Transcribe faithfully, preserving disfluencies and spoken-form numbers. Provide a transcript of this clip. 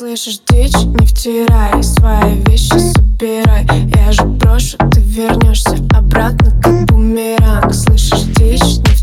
Слышишь, дичь, не втирай, свои вещи собирай. Я же брошу, ты вернешься обратно, как бумеранг. Слышишь, дичь, не